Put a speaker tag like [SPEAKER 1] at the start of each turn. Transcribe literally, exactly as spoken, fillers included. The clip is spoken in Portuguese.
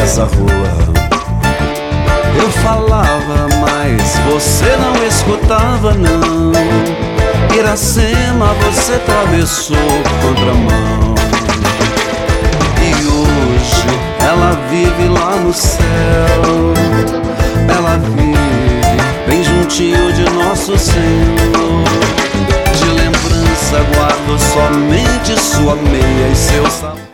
[SPEAKER 1] dessa rua. Eu falava, mas você não escutava não. Iracema, você atravessou contramão. E hoje ela vive lá no céu. Ela vive bem juntinho de nosso Senhor. De lembrança guardo somente sua meia e seu sabor.